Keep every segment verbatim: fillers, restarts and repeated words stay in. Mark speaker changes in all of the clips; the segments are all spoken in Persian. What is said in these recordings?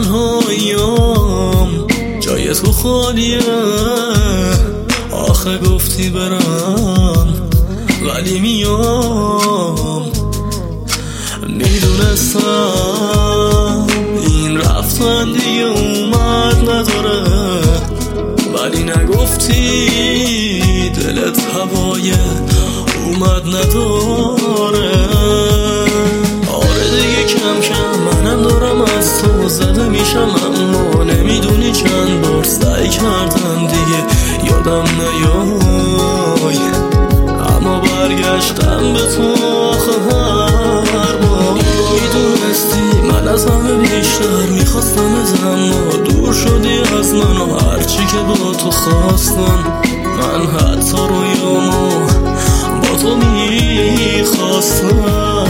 Speaker 1: تنهاییم جای تو خالیه، آخه گفتی برم ولی میام. میدونستم این رفتن دیگه اومد نداره، ولی نگفتی دلت هوای اومد نداره. آره دیگه کم کم منم دارم از تو زده میشم، اما نمیدونی چند بار سعی کردم دیگه یادم نیای، اما برگشتم به تو آخه هر بار. میدونستی من از همه بیشتر میخواستم از، اما دور شدی از من و هرچی که با تو خواستم. من حتی رویامو با تو میخواستم.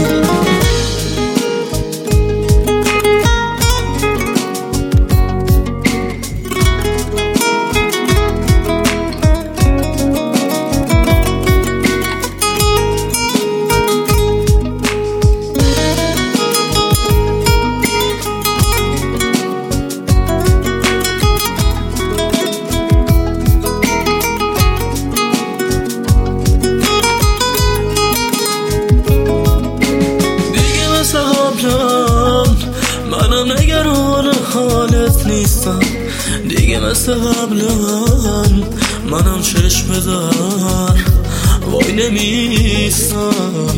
Speaker 1: منم نگران حالت نیستم دیگه مثل قبلا، منم چشم در وای نمیستم.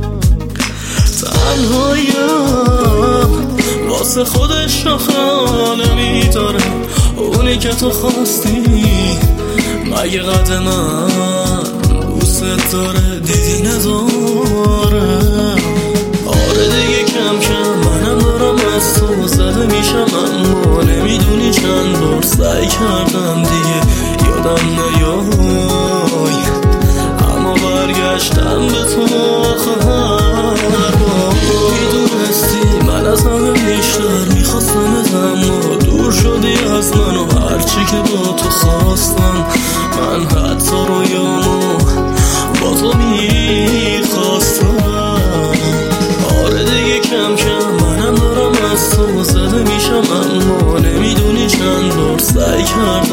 Speaker 1: تنهایم واسه خودش شاخه نمیداره، اونی که تو خواستی مگه قد من دوست داره دیدی نداره. آره دیگه کم کم منم دارم از تو زده میشم، اما نمیدونی چند بار سعی کردم دیگه یادم نیای، اما برگشتم به تو آخه هر بار. میدونستی من از همه بیشتر میخواستم از، اما دور شدی از من و هرچی که با تو خواستم. من حتی رویامو با تو میخواستم. آره دیگه کم کم منم دارم از تو زده میشم، اما نمیدونی چند بار سعی کردم